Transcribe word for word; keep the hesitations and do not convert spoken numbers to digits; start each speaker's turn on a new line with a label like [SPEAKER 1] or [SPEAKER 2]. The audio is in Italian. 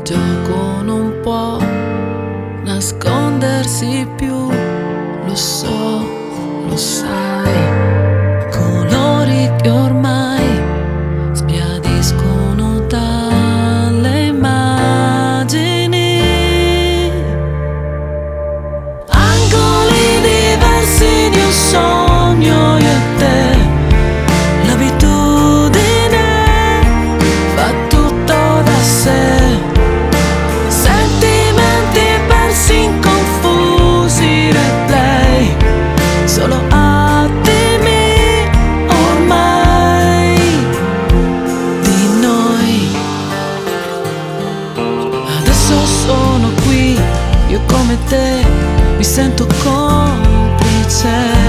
[SPEAKER 1] gioco non può nascondersi più, lo so, lo sai, colori che ormai sbiadiscono dalle immagini, angoli diversi di un sogno, io e te, l'abitudine fa tutto da sé. Solo attimi ormai di noi. Adesso sono qui, io come te mi sento complice.